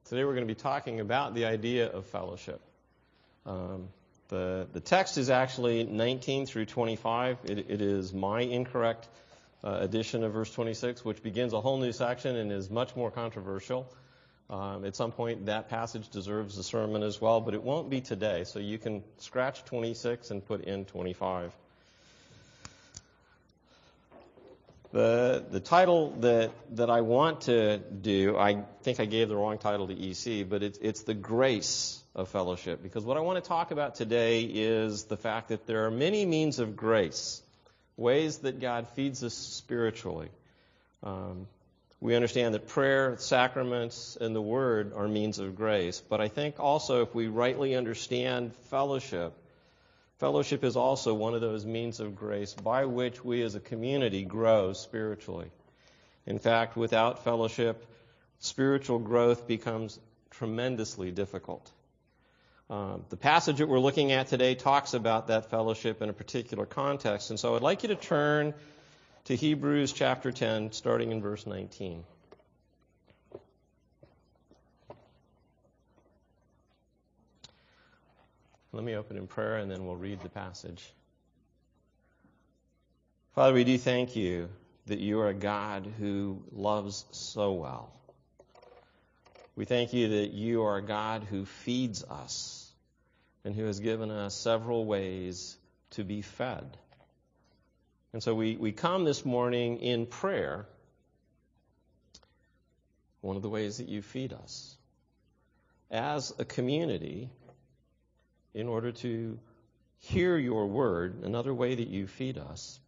Today we're going to be talking about the idea of fellowship. The text is actually 19 through 25. It is my incorrect addition of verse 26, which begins a whole new section and is much more controversial. At some point, that passage deserves a sermon as well, but it won't be today, so you can scratch 26 and put in 25. The title that I want to do, I think I gave the wrong title to EC, but it's the grace of fellowship. Because what I want to talk about today is the fact that there are many means of grace, ways that God feeds us spiritually. We understand that prayer, sacraments, and the Word are means of grace. But I think also if we rightly understand fellowship is also one of those means of grace by which we as a community grow spiritually. In fact, without fellowship, spiritual growth becomes tremendously difficult. The passage that we're looking at today talks about that fellowship in a particular context. And so I'd like you to turn to Hebrews chapter 10, starting in verse 19. Let me open in prayer, and then we'll read the passage. Father, we do thank you that you are a God who loves so well. We thank you that you are a God who feeds us and who has given us several ways to be fed. And so we come this morning in prayer, one of the ways that you feed us. As a community, in order to hear your word, another way that you feed us.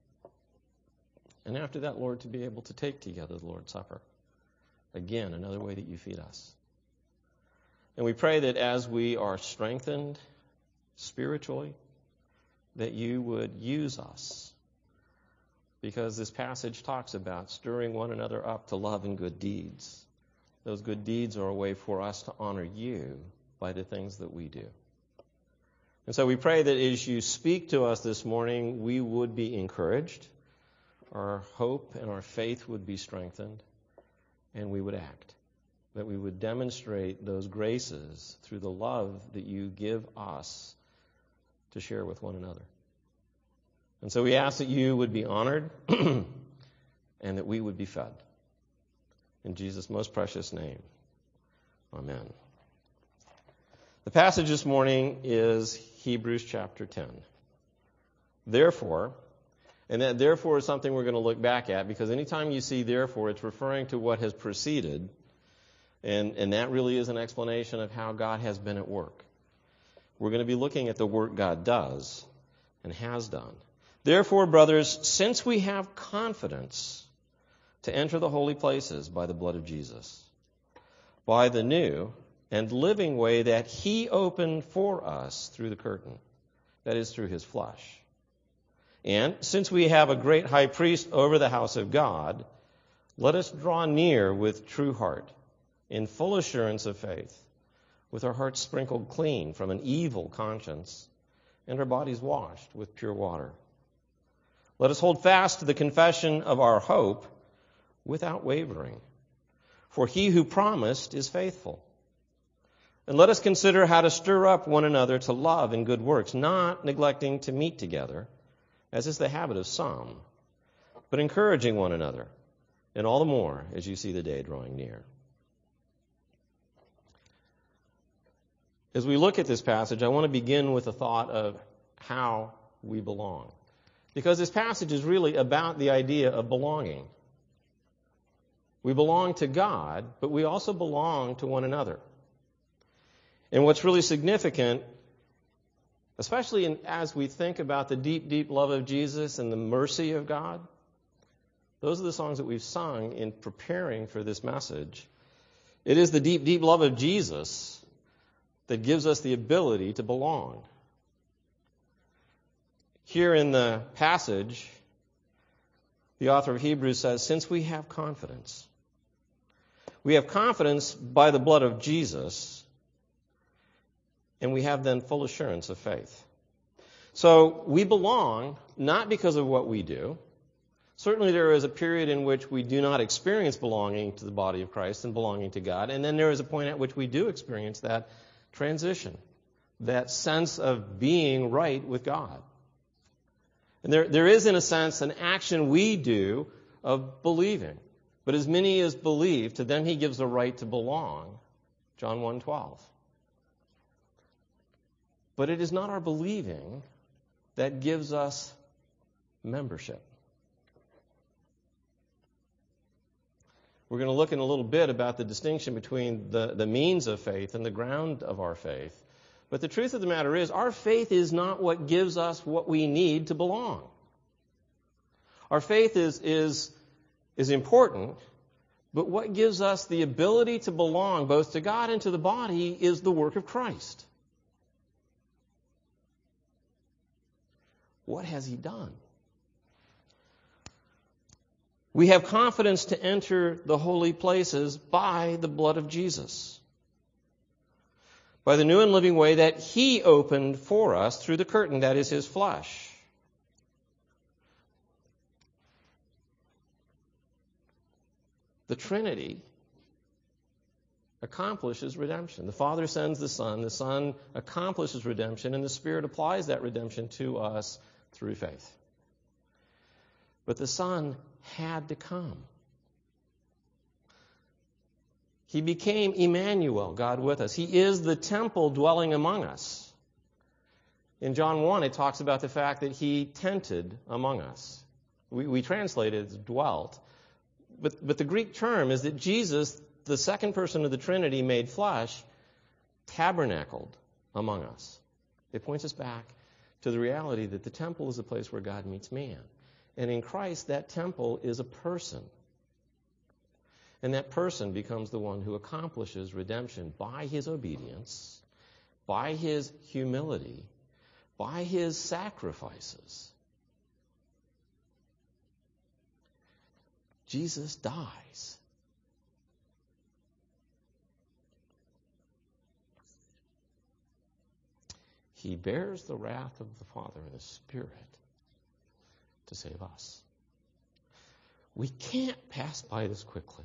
And after that, Lord, to be able to take together the Lord's Supper. Again, another way that you feed us. And we pray that as we are strengthened spiritually, that you would use us. Because this passage talks about stirring one another up to love and good deeds. Those good deeds are a way for us to honor you by the things that we do. And so we pray that as you speak to us this morning, we would be encouraged, our hope and our faith would be strengthened, and we would act. That we would demonstrate those graces through the love that you give us to share with one another. And so we ask that you would be honored and that we would be fed. In Jesus' most precious name, amen. The passage this morning is Hebrews chapter 10. Therefore, and that therefore is something we're going to look back at, because anytime you see therefore, it's referring to what has preceded, and that really is an explanation of how God has been at work. We're going to be looking at the work God does and has done. Therefore, brothers, since we have confidence to enter the holy places by the blood of Jesus, by the new and living way that he opened for us through the curtain, that is, through his flesh. And since we have a great high priest over the house of God, let us draw near with true heart, in full assurance of faith, with our hearts sprinkled clean from an evil conscience, and our bodies washed with pure water. Let us hold fast to the confession of our hope without wavering, for he who promised is faithful. And let us consider how to stir up one another to love and good works, not neglecting to meet together, as is the habit of some, but encouraging one another, and all the more as you see the day drawing near. As we look at this passage, I want to begin with a thought of how we belong. Because this passage is really about the idea of belonging. We belong to God, but we also belong to one another. And what's really significant, especially as we think about the deep, deep love of Jesus and the mercy of God, those are the songs that we've sung in preparing for this message. It is the deep, deep love of Jesus that gives us the ability to belong. Here in the passage, the author of Hebrews says, since we have confidence by the blood of Jesus, and we have then full assurance of faith. So we belong not because of what we do. Certainly there is a period in which we do not experience belonging to the body of Christ and belonging to God, and then there is a point at which we do experience that transition, that sense of being right with God. And there is, in a sense, an action we do of believing. But as many as believe, to them he gives the right to belong. John 1:12. But it is not our believing that gives us membership. We're going to look in a little bit about the distinction between the means of faith and the ground of our faith. But the truth of the matter is, our faith is not what gives us what we need to belong. Our faith is important, but what gives us the ability to belong both to God and to the body is the work of Christ. What has he done? We have confidence to enter the holy places by the blood of Jesus, by the new and living way that he opened for us through the curtain, that is his flesh. The Trinity accomplishes redemption. The Father sends the Son accomplishes redemption, and the Spirit applies that redemption to us through faith. But the Son had to come. He became Emmanuel, God with us. He is the temple dwelling among us. In John 1, it talks about the fact that he tented among us. We translate it as dwelt. But the Greek term is that Jesus, the second person of the Trinity made flesh, tabernacled among us. It points us back to the reality that the temple is a place where God meets man. And in Christ, that temple is a person. And that person becomes the one who accomplishes redemption by his obedience, by his humility, by his sacrifices. Jesus dies. He bears the wrath of the Father in the Spirit to save us. We can't pass by this quickly.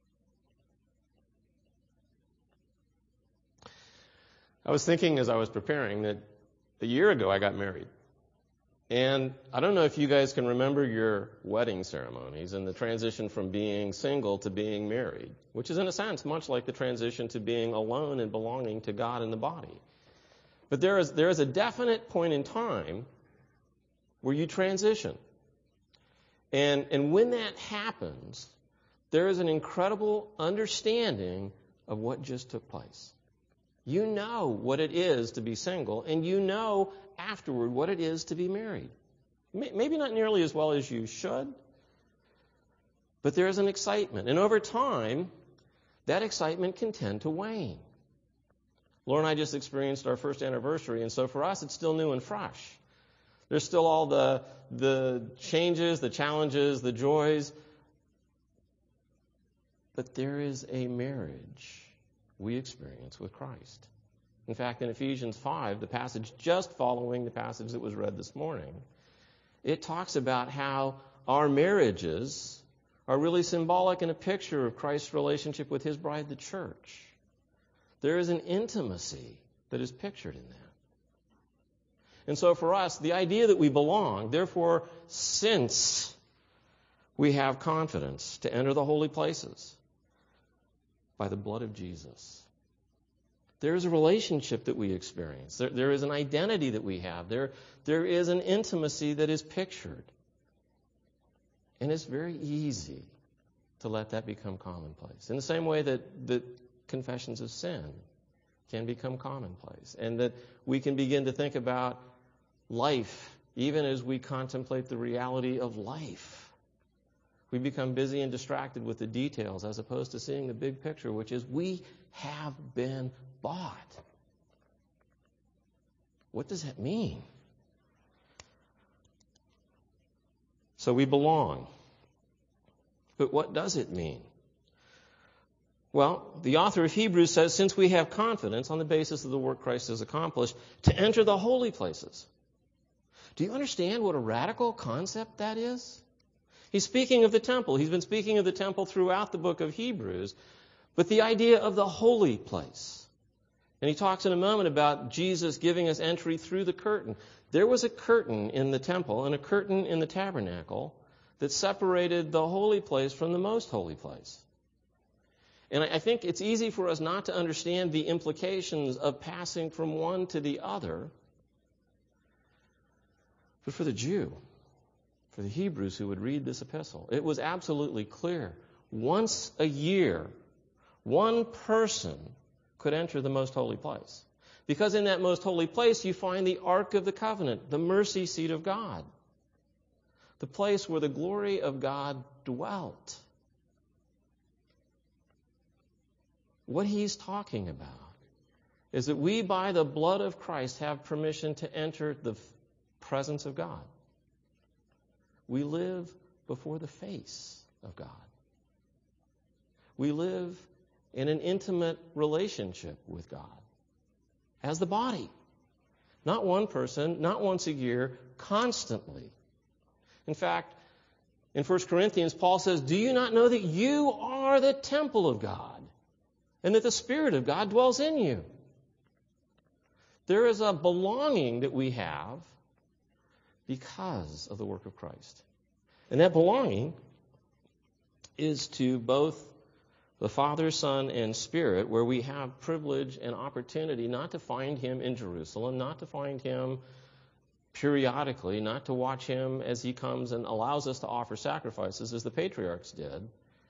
I was thinking as I was preparing that a year ago I got married. And I don't know if you guys can remember your wedding ceremonies and the transition from being single to being married, which is in a sense much like the transition to being alone and belonging to God in the body. But there is a definite point in time where you transition. And when that happens, there is an incredible understanding of what just took place. You know what it is to be single, and you know afterward what it is to be married. Maybe not nearly as well as you should, but there is an excitement. And over time, that excitement can tend to wane. Laura and I just experienced our first anniversary, and so for us, it's still new and fresh. There's still all the changes, the challenges, the joys. But there is a marriage we experience with Christ. In fact, in Ephesians 5, the passage just following the passage that was read this morning, it talks about how our marriages are really symbolic and a picture of Christ's relationship with his bride, the church. There is an intimacy that is pictured in that. And so for us, the idea that we belong, therefore, since we have confidence to enter the holy places by the blood of Jesus, there is a relationship that we experience. There is an identity that we have. There is an intimacy that is pictured. And it's very easy to let that become commonplace. In the same way that confessions of sin can become commonplace. And that we can begin to think about life, even as we contemplate the reality of life. We become busy and distracted with the details as opposed to seeing the big picture, which is we have been bought. What does that mean? So we belong. But what does it mean? Well, the author of Hebrews says, since we have confidence on the basis of the work Christ has accomplished, to enter the holy places. Do you understand what a radical concept that is? He's speaking of the temple. He's been speaking of the temple throughout the book of Hebrews, but the idea of the holy place. And he talks in a moment about Jesus giving us entry through the curtain. There was a curtain in the temple and a curtain in the tabernacle that separated the holy place from the most holy place. And I think it's easy for us not to understand the implications of passing from one to the other. But for the Jew, for the Hebrews who would read this epistle, it was absolutely clear. Once a year, one person could enter the most holy place. Because in that most holy place, you find the Ark of the Covenant, the mercy seat of God, the place where the glory of God dwelt. What he's talking about is that we, by the blood of Christ, have permission to enter the presence of God. We live before the face of God. We live in an intimate relationship with God as the body. Not one person, not once a year, constantly. In fact, in 1 Corinthians, Paul says, "Do you not know that you are the temple of God and that the Spirit of God dwells in you?" There is a belonging that we have because of the work of Christ. And that belonging is to both the Father, Son, and Spirit, where we have privilege and opportunity not to find him in Jerusalem, not to find him periodically, not to watch him as he comes and allows us to offer sacrifices as the patriarchs did,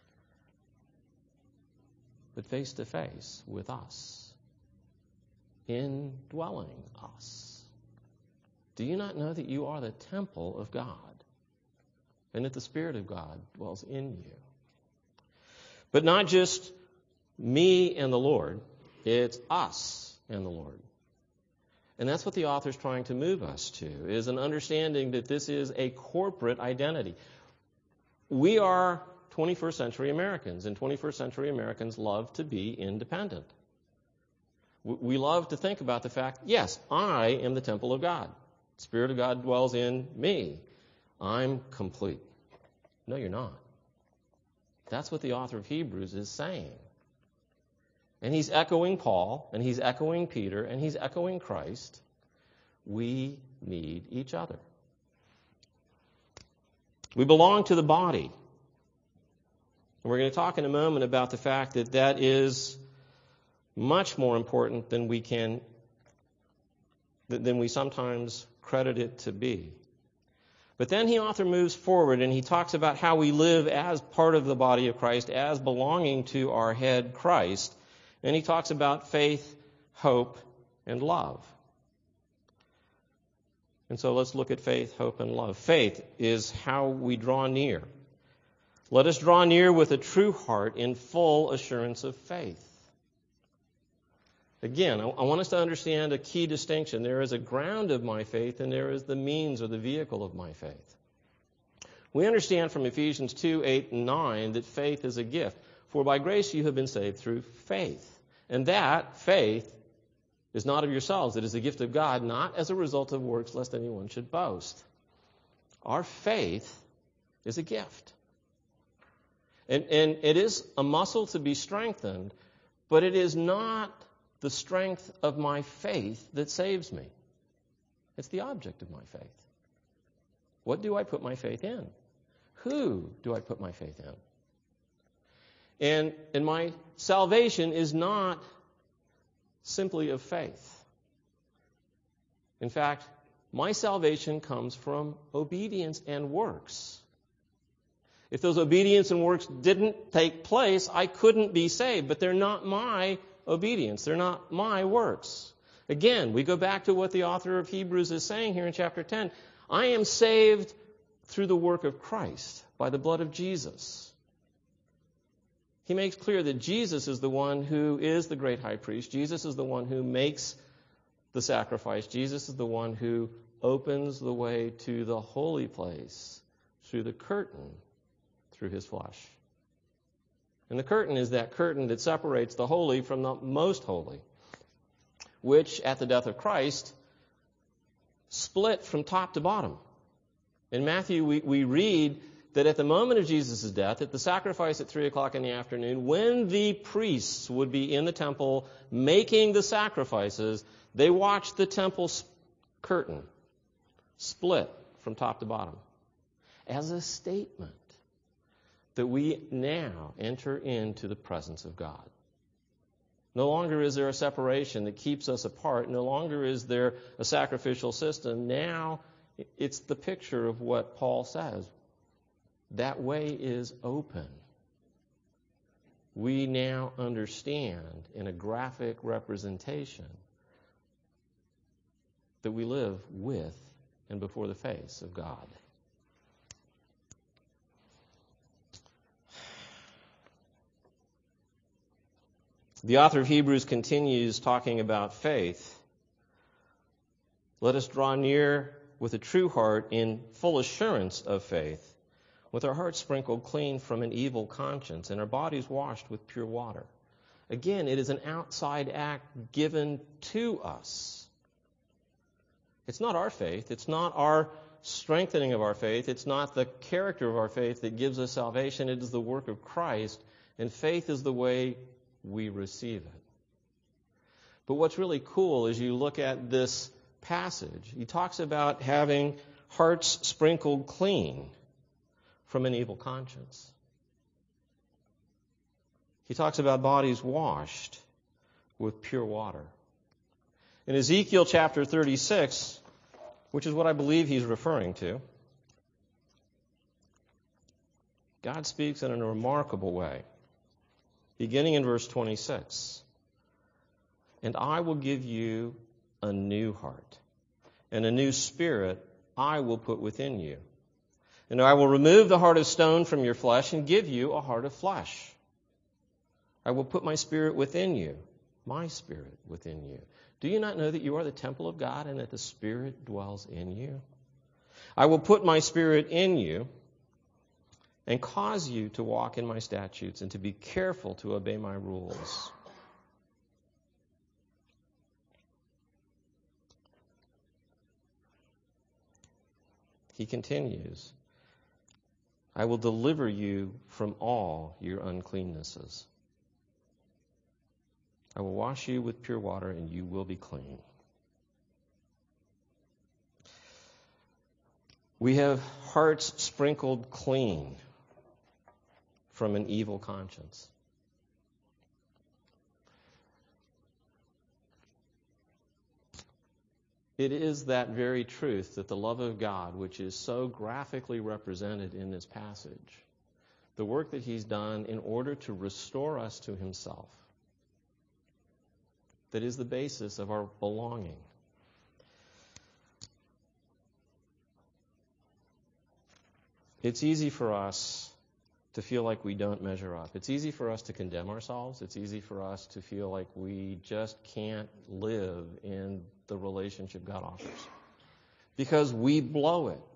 but face to face with us, indwelling us. Do you not know that you are the temple of God and that the Spirit of God dwells in you? But not just me and the Lord, it's us and the Lord. And that's what the author's trying to move us to, is an understanding that this is a corporate identity. We are 21st century Americans, and 21st century Americans love to be independent. We love to think about the fact, yes, I am the temple of God. The Spirit of God dwells in me. I'm complete. No, you're not. That's what the author of Hebrews is saying. And he's echoing Paul, and he's echoing Peter, and he's echoing Christ. We need each other. We belong to the body. And we're going to talk in a moment about the fact that that is much more important than we sometimes credit it to be. But then the author moves forward and he talks about how we live as part of the body of Christ, as belonging to our head, Christ. And he talks about faith, hope, and love. And so let's look at faith, hope, and love. Faith is how we draw near. Let us draw near with a true heart in full assurance of faith. Again, I want us to understand a key distinction. There is a ground of my faith, and there is the means or the vehicle of my faith. We understand from Ephesians 2, 8, and 9 that faith is a gift. For by grace you have been saved through faith. And that faith is not of yourselves. It is a gift of God, not as a result of works, lest anyone should boast. Our faith is a gift. And it is a muscle to be strengthened, but it is not the strength of my faith that saves me. It's the object of my faith. What do I put my faith in? Who do I put my faith in? And my salvation is not simply of faith. In fact, my salvation comes from obedience and works. If those obedience and works didn't take place, I couldn't be saved, but they're not my obedience. They're not my works. Again, we go back to what the author of Hebrews is saying here in chapter 10. I am saved through the work of Christ, by the blood of Jesus. He makes clear that Jesus is the one who is the great high priest. Jesus is the one who makes the sacrifice. Jesus is the one who opens the way to the holy place through the curtain, through his flesh. And the curtain is that curtain that separates the holy from the most holy, which at the death of Christ split from top to bottom. In Matthew, we read that at the moment of Jesus' death, at the sacrifice at 3 o'clock in the afternoon, when the priests would be in the temple making the sacrifices, they watched the temple curtain split from top to bottom as a statement that we now enter into the presence of God. No longer is there a separation that keeps us apart. No longer is there a sacrificial system. Now it's the picture of what Paul says. That way is open. We now understand in a graphic representation that we live with and before the face of God. The author of Hebrews continues talking about faith. Let us draw near with a true heart in full assurance of faith, with our hearts sprinkled clean from an evil conscience and our bodies washed with pure water. Again, it is an outside act given to us. It's not our faith. It's not our strengthening of our faith. It's not the character of our faith that gives us salvation. It is the work of Christ, and faith is the way we receive it. But what's really cool is you look at this passage. He talks about having hearts sprinkled clean from an evil conscience. He talks about bodies washed with pure water. In Ezekiel chapter 36, which is what I believe he's referring to, God speaks in a remarkable way. Beginning in verse 26, and I will give you a new heart, and a new spirit I will put within you. And I will remove the heart of stone from your flesh and give you a heart of flesh. I will put my spirit within you, my spirit within you. Do you not know that you are the temple of God and that the Spirit dwells in you? I will put my spirit in you and cause you to walk in my statutes and to be careful to obey my rules. He continues, I will deliver you from all your uncleannesses. I will wash you with pure water and you will be clean. We have hearts sprinkled clean from an evil conscience. It is that very truth that the love of God, which is so graphically represented in this passage, the work that he's done in order to restore us to himself, that is the basis of our belonging. It's easy for us to feel like we don't measure up. It's easy for us to condemn ourselves. It's easy for us to feel like we just can't live in the relationship God offers because we blow it.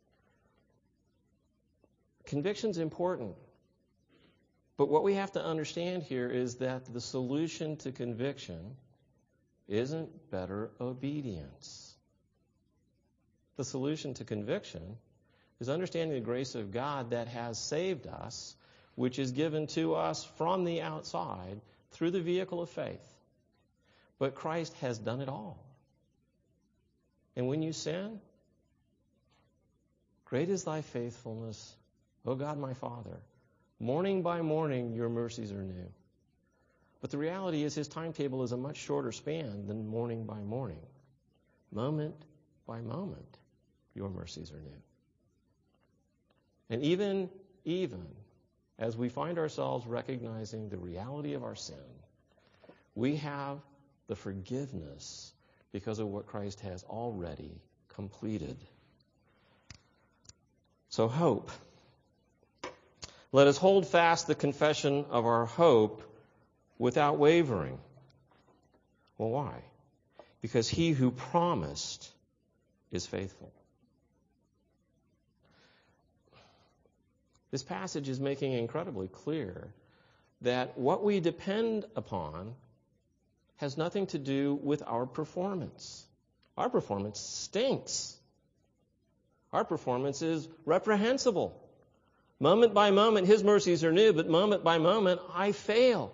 Conviction's important. But what we have to understand here is that the solution to conviction isn't better obedience. The solution to conviction is understanding the grace of God that has saved us, which is given to us from the outside through the vehicle of faith. But Christ has done it all. And when you sin, great is thy faithfulness, O God my Father. Morning by morning your mercies are new. But the reality is his timetable is a much shorter span than morning by morning. Moment by moment your mercies are new. And even as we find ourselves recognizing the reality of our sin, we have the forgiveness because of what Christ has already completed. So hope. Let us hold fast the confession of our hope without wavering. Well, why? Because he who promised is faithful. This passage is making incredibly clear that what we depend upon has nothing to do with our performance. Our performance stinks. Our performance is reprehensible. Moment by moment, His mercies are new, but moment by moment, I fail.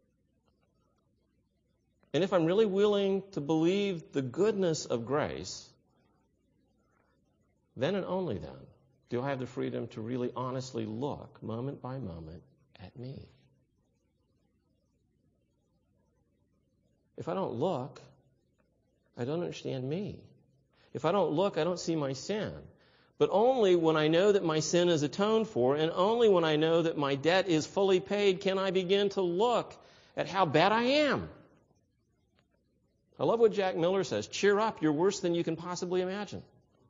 And if I'm really willing to believe the goodness of grace, then and only then do I have the freedom to really honestly look, moment by moment, at me. If I don't look, I don't understand me. If I don't look, I don't see my sin. But only when I know that my sin is atoned for, and only when I know that my debt is fully paid, can I begin to look at how bad I am. I love what Jack Miller says. Cheer up, you're worse than you can possibly imagine.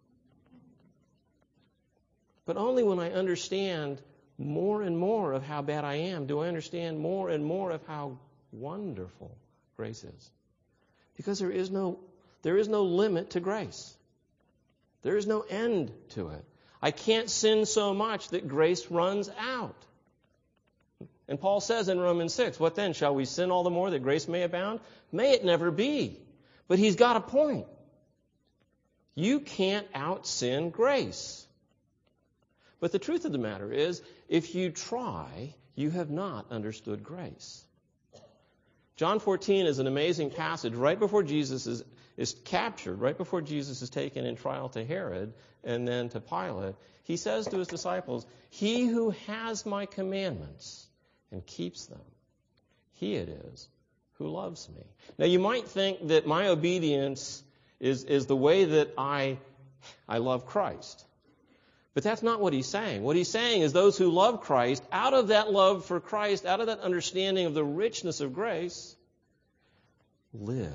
But only when I understand more and more of how bad I am do I understand more and more of how wonderful grace is. Because there is no limit to grace. There is no end to it. I can't sin so much that grace runs out. And Paul says in Romans 6, what then? Shall we sin all the more that grace may abound? May it never be. But he's got a point. You can't out-sin grace. But the truth of the matter is, if you try, you have not understood grace. John 14 is an amazing passage right before Jesus is captured, right before Jesus is taken in trial to Herod and then to Pilate. He says to his disciples, he who has my commandments and keeps them, he it is who loves me. Now you might think that my obedience is the way that I love Christ. But that's not what he's saying. What he's saying is those who love Christ, out of that love for Christ, out of that understanding of the richness of grace, live.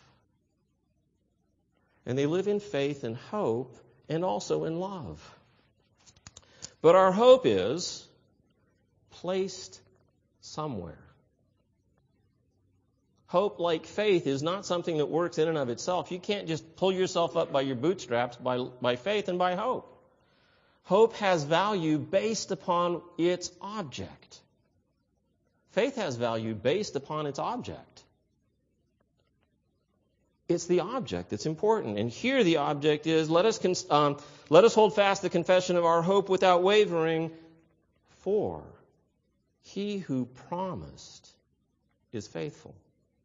And they live in faith and hope and also in love. But our hope is placed somewhere. Hope, like faith, is not something that works in and of itself. You can't just pull yourself up by your bootstraps by faith and by hope. Hope has value based upon its object. Faith has value based upon its object. It's the object that's important. And here the object is, let us hold fast the confession of our hope without wavering, for he who promised is faithful.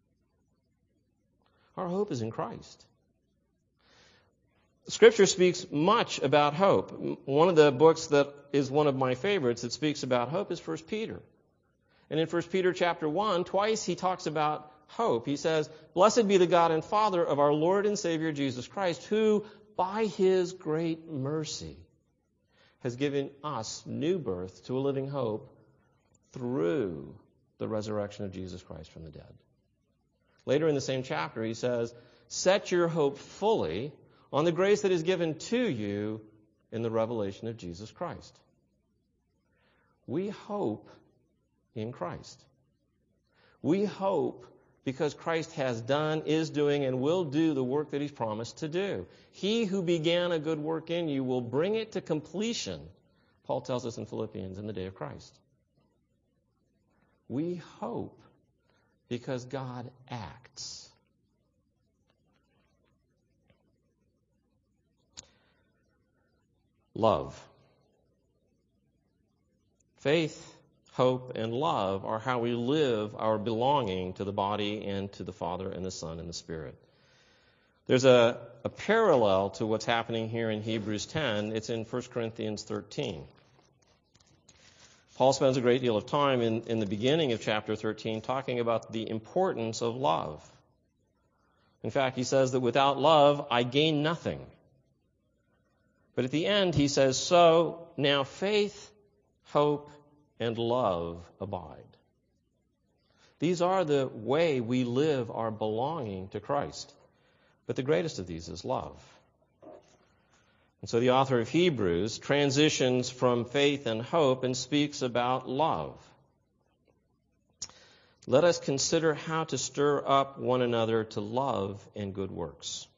Our hope is in Christ. Scripture speaks much about hope. One of the books that is one of my favorites that speaks about hope is 1 Peter. And in 1 Peter chapter 1, twice he talks about hope. He says, "Blessed be the God and Father of our Lord and Savior Jesus Christ, who by his great mercy has given us new birth to a living hope through the resurrection of Jesus Christ from the dead." Later in the same chapter, he says, "Set your hope fully on the grace that is given to you in the revelation of Jesus Christ." We hope in Christ. We hope because Christ has done, is doing, and will do the work that he's promised to do. He who began a good work in you will bring it to completion, Paul tells us in Philippians, in the day of Christ. We hope because God acts. Love. Faith, hope, and love are how we live our belonging to the body and to the Father and the Son and the Spirit. There's a parallel to what's happening here in Hebrews 10. It's in 1 Corinthians 13. Paul spends a great deal of time in the beginning of chapter 13 talking about the importance of love. In fact, he says that without love, I gain nothing. But at the end, he says, so now faith, hope, and love abide. These are the way we live our belonging to Christ. But the greatest of these is love. And so the author of Hebrews transitions from faith and hope and speaks about love. Let us consider how to stir up one another to love and good works.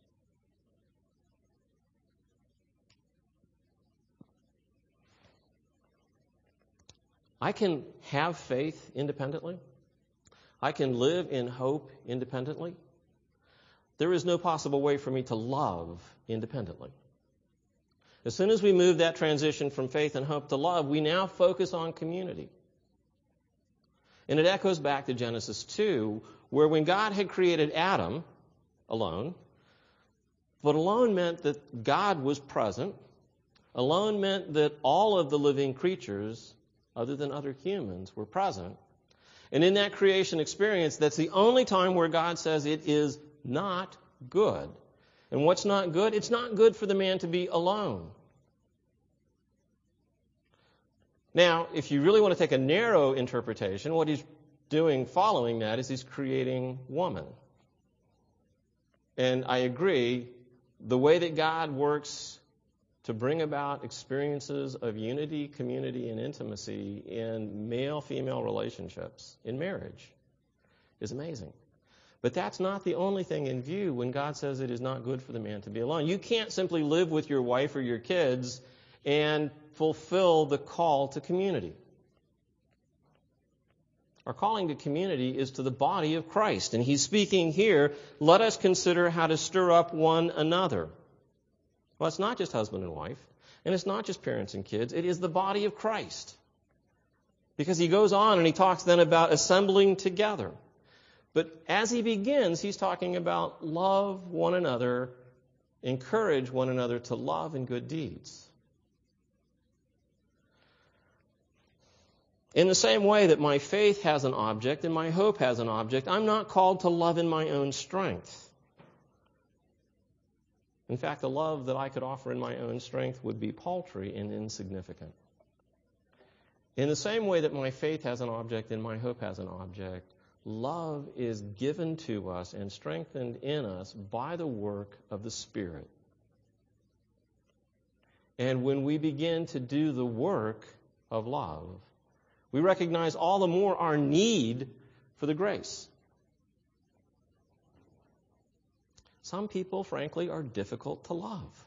I can have faith independently. I can live in hope independently. There is no possible way for me to love independently. As soon as we move that transition from faith and hope to love, we now focus on community. And it echoes back to Genesis 2, where when God had created Adam alone, but alone meant that God was present. Alone meant that all of the living creatures, other than other humans, were present. And in that creation experience, that's the only time where God says it is not good. And what's not good? It's not good for the man to be alone. Now, if you really want to take a narrow interpretation, what he's doing following that is he's creating woman. And I agree, the way that God works to bring about experiences of unity, community, and intimacy in male-female relationships in marriage is amazing. But that's not the only thing in view when God says it is not good for the man to be alone. You can't simply live with your wife or your kids and fulfill the call to community. Our calling to community is to the body of Christ. And he's speaking here, let us consider how to stir up one another. Well, it's not just husband and wife, and it's not just parents and kids. It is the body of Christ. Because he goes on and he talks then about assembling together. But as he begins, he's talking about love one another, encourage one another to love and good deeds. In the same way that my faith has an object and my hope has an object, I'm not called to love in my own strength. In fact, the love that I could offer in my own strength would be paltry and insignificant. In the same way that my faith has an object and my hope has an object, love is given to us and strengthened in us by the work of the Spirit. And when we begin to do the work of love, we recognize all the more our need for the grace. Some people, frankly, are difficult to love.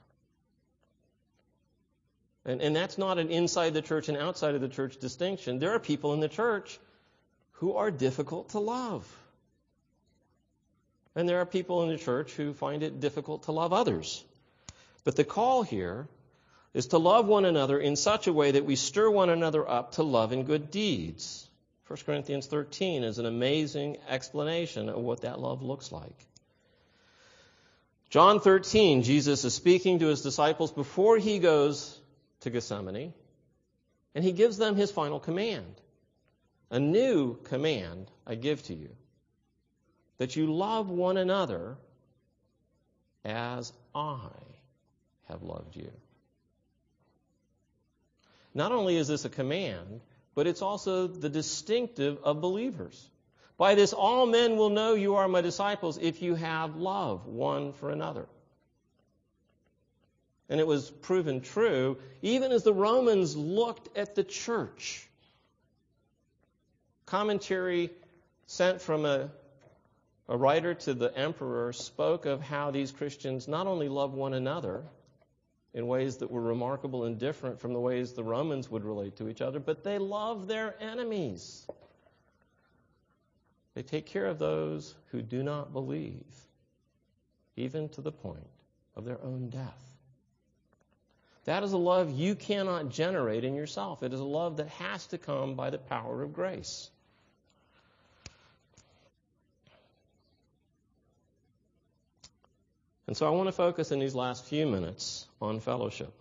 And that's not an inside the church and outside of the church distinction. There are people in the church who are difficult to love. And there are people in the church who find it difficult to love others. But the call here is to love one another in such a way that we stir one another up to love and good deeds. 1 Corinthians 13 is an amazing explanation of what that love looks like. John 13, Jesus is speaking to his disciples before he goes to Gethsemane, and he gives them his final command. A new command I give to you, that you love one another as I have loved you. Not only is this a command, but it's also the distinctive of believers. By this all men will know you are my disciples if you have love one for another. And it was proven true even as the Romans looked at the church. Commentary sent from a writer to the emperor spoke of how these Christians not only love one another in ways that were remarkable and different from the ways the Romans would relate to each other, but they love their enemies. They take care of those who do not believe, even to the point of their own death. That is a love you cannot generate in yourself. It is a love that has to come by the power of grace. And so I want to focus in these last few minutes on fellowship.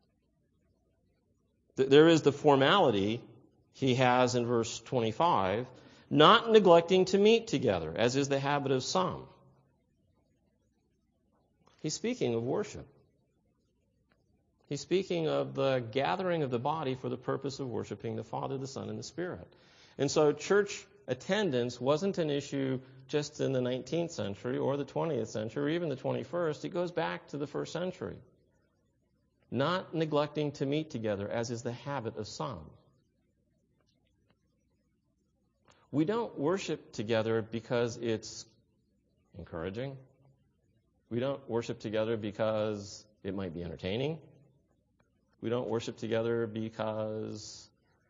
There is the formality he has in verse 25, not neglecting to meet together, as is the habit of some. He's speaking of worship. He's speaking of the gathering of the body for the purpose of worshiping the Father, the Son, and the Spirit. And so church attendance wasn't an issue just in the 19th century or the 20th century or even the 21st. It goes back to the first century. Not neglecting to meet together, as is the habit of some. We don't worship together because it's encouraging. We don't worship together because it might be entertaining. We don't worship together because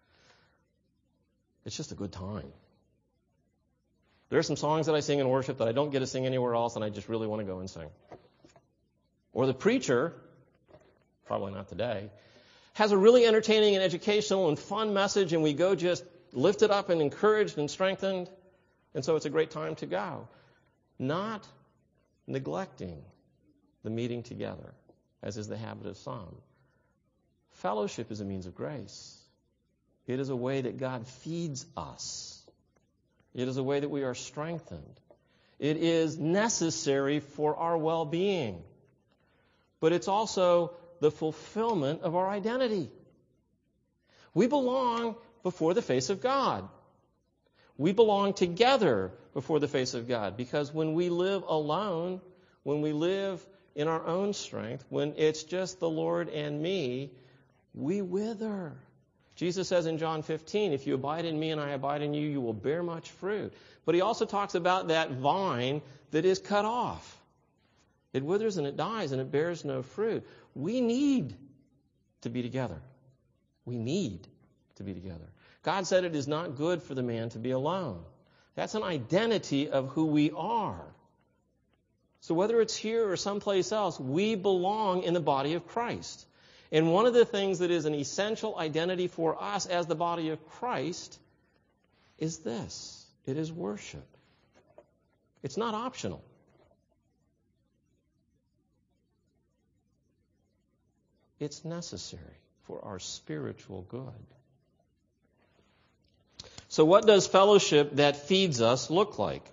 it's just a good time. There are some songs that I sing in worship that I don't get to sing anywhere else, and I just really want to go and sing. Or the preacher probably not today, has a really entertaining and educational and fun message, and we go just lifted up and encouraged and strengthened, and so it's a great time to go. Not neglecting the meeting together, as is the habit of some. Fellowship is a means of grace. It is a way that God feeds us. It is a way that we are strengthened. It is necessary for our well-being. But it's also the fulfillment of our identity. We belong before the face of God. We belong together before the face of God, because when we live alone, when we live in our own strength, when it's just the Lord and me, we wither. Jesus says in John 15, if you abide in me and I abide in you, you will bear much fruit. But he also talks about that vine that is cut off. It withers and it dies and it bears no fruit. We need to be together. We need to be together. God said it is not good for the man to be alone. That's an identity of who we are. So whether it's here or someplace else, we belong in the body of Christ. And one of the things that is an essential identity for us as the body of Christ is this. It is worship. It's not optional. It's necessary for our spiritual good. So what does fellowship that feeds us look like?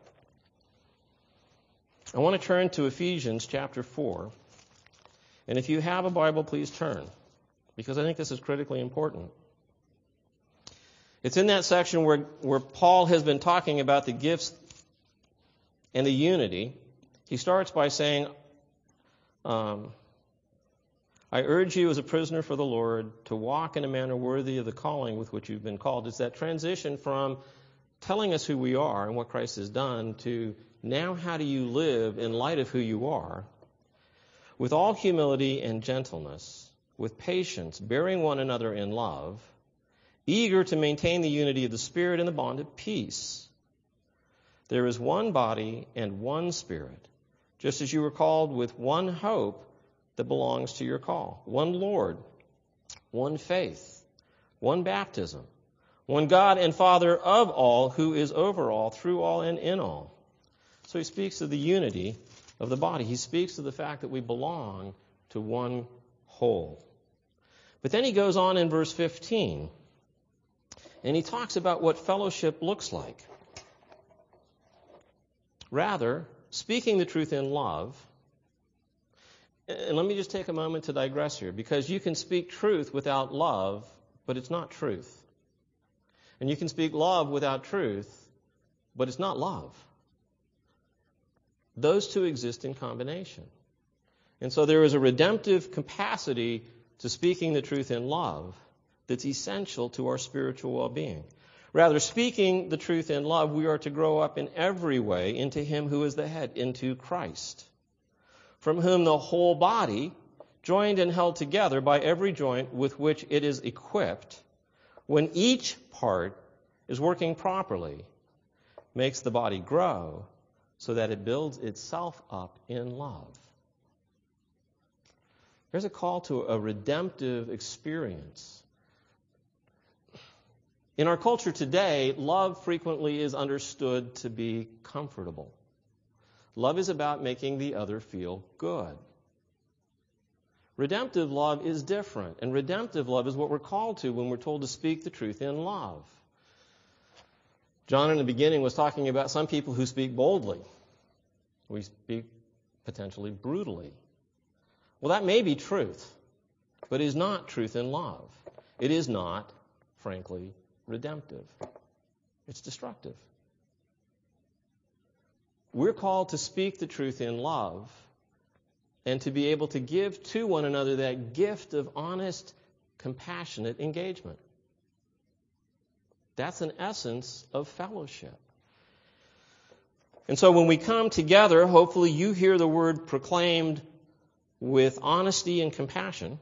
I want to turn to Ephesians chapter 4. And if you have a Bible, please turn, because I think this is critically important. It's in that section where Paul has been talking about the gifts and the unity. He starts by saying, I urge you as a prisoner for the Lord to walk in a manner worthy of the calling with which you've been called. It's that transition from telling us who we are and what Christ has done to now how do you live in light of who you are, with all humility and gentleness, with patience, bearing one another in love, eager to maintain the unity of the Spirit in the bond of peace. There is one body and one Spirit, just as you were called with one hope that belongs to your call. One Lord, one faith, one baptism, one God and Father of all, who is over all, through all, and in all. So he speaks of the unity of the body. He speaks of the fact that we belong to one whole. But then he goes on in verse 15, and he talks about what fellowship looks like. Rather, speaking the truth in love. And let me just take a moment to digress here, because you can speak truth without love, but it's not truth. And you can speak love without truth, but it's not love. Those two exist in combination. And so there is a redemptive capacity to speaking the truth in love that's essential to our spiritual well-being. Rather, speaking the truth in love, we are to grow up in every way into Him who is the head, into Christ, from whom the whole body, joined and held together by every joint with which it is equipped, when each part is working properly, makes the body grow so that it builds itself up in love. There's a call to a redemptive experience. In our culture today, love frequently is understood to be comfortable. Love is about making the other feel good. Redemptive love is different, and redemptive love is what we're called to when we're told to speak the truth in love. John in the beginning was talking about some people who speak boldly. We speak potentially brutally. Well, that may be truth, but it is not truth in love. It is not, frankly, redemptive. It's destructive. We're called to speak the truth in love and to be able to give to one another that gift of honest, compassionate engagement. That's an essence of fellowship. And so when we come together, hopefully you hear the word proclaimed with honesty and compassion.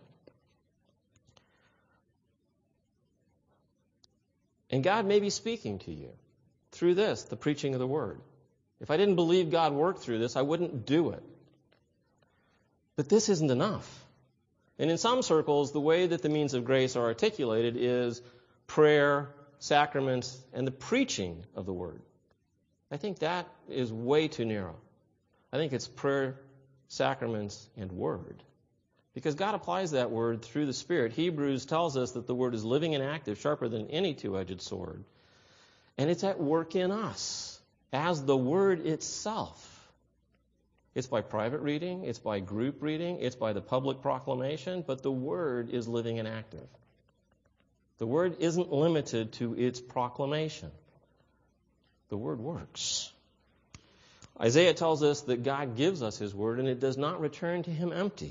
And God may be speaking to you through this, the preaching of the word. If I didn't believe God worked through this, I wouldn't do it. But this isn't enough. And in some circles, the way that the means of grace are articulated is prayer, sacraments, and the preaching of the word. I think that is way too narrow. I think it's prayer, sacraments, and word. Because God applies that word through the Spirit. Hebrews tells us that the word is living and active, sharper than any two-edged sword. And it's at work in us as the word itself. It's by private reading, it's by group reading, it's by the public proclamation, but the word is living and active. The word isn't limited to its proclamation. The word works. Isaiah tells us that God gives us his word and it does not return to him empty.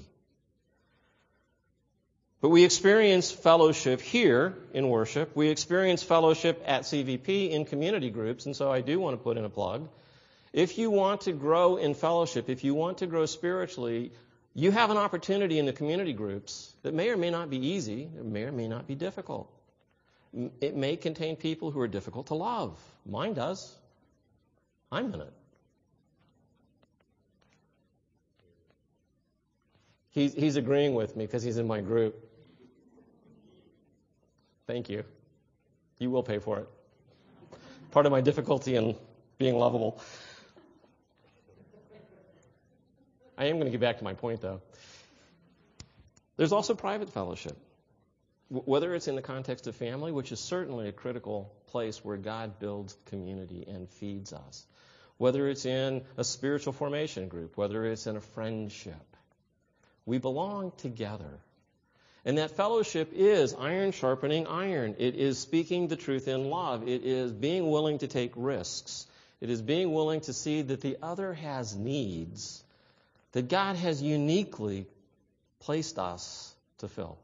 But we experience fellowship here in worship. We experience fellowship at CVP in community groups, and so I do want to put in a plug. If you want to grow in fellowship, if you want to grow spiritually, you have an opportunity in the community groups that may or may not be easy, it may or may not be difficult. It may contain people who are difficult to love. Mine does. I'm in it. He's agreeing with me because he's in my group. Thank you. You will pay for it. Part of my difficulty in being lovable. I am going to get back to my point, though. There's also private fellowship. Whether it's in the context of family, which is certainly a critical place where God builds community and feeds us. Whether it's in a spiritual formation group, whether it's in a friendship. We belong together. And that fellowship is iron sharpening iron. It is speaking the truth in love. It is being willing to take risks. It is being willing to see that the other has needs that God has uniquely placed us to fill.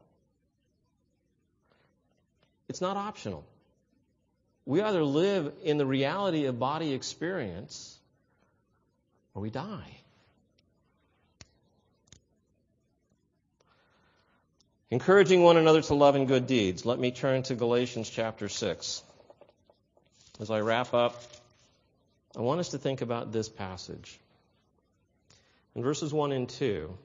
It's not optional. We either live in the reality of body experience or we die. Encouraging one another to love and good deeds. Let me turn to Galatians chapter 6. As I wrap up, I want us to think about this passage. In verses 1 and 2,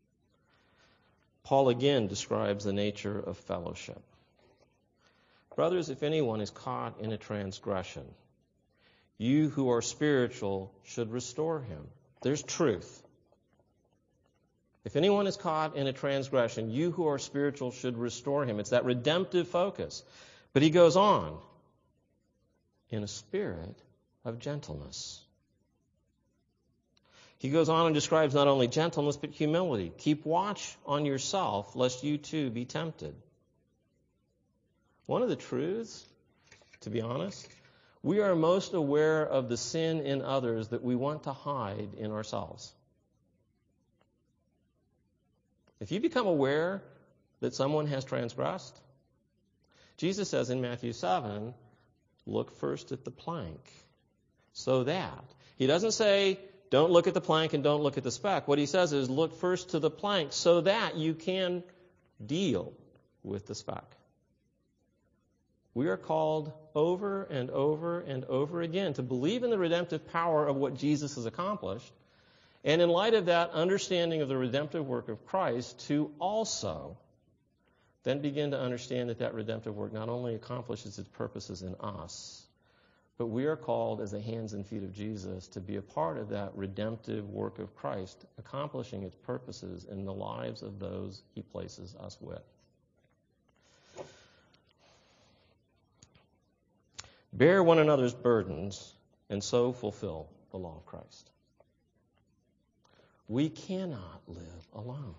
Paul again describes the nature of fellowship. Brothers, if anyone is caught in a transgression, you who are spiritual should restore him. There's truth. If anyone is caught in a transgression, you who are spiritual should restore him. It's that redemptive focus. But he goes on, in a spirit of gentleness. He goes on and describes not only gentleness, but humility. Keep watch on yourself, lest you too be tempted. One of the truths, to be honest, we are most aware of the sin in others that we want to hide in ourselves. If you become aware that someone has transgressed, Jesus says in Matthew 7, look first at the plank. So that. He doesn't say, don't look at the plank and don't look at the speck. What he says is, look first to the plank so that you can deal with the speck. We are called over and over and over again to believe in the redemptive power of what Jesus has accomplished. And in light of that understanding of the redemptive work of Christ, to also then begin to understand that that redemptive work not only accomplishes its purposes in us, but we are called as the hands and feet of Jesus to be a part of that redemptive work of Christ, accomplishing its purposes in the lives of those he places us with. Bear one another's burdens and so fulfill the law of Christ. We cannot live alone.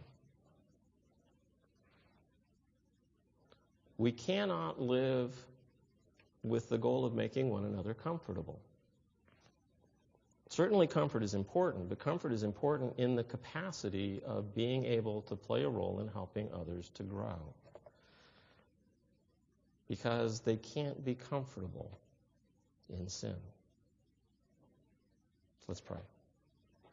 We cannot live with the goal of making one another comfortable. Certainly comfort is important, but comfort is important in the capacity of being able to play a role in helping others to grow. Because they can't be comfortable in sin. Let's pray.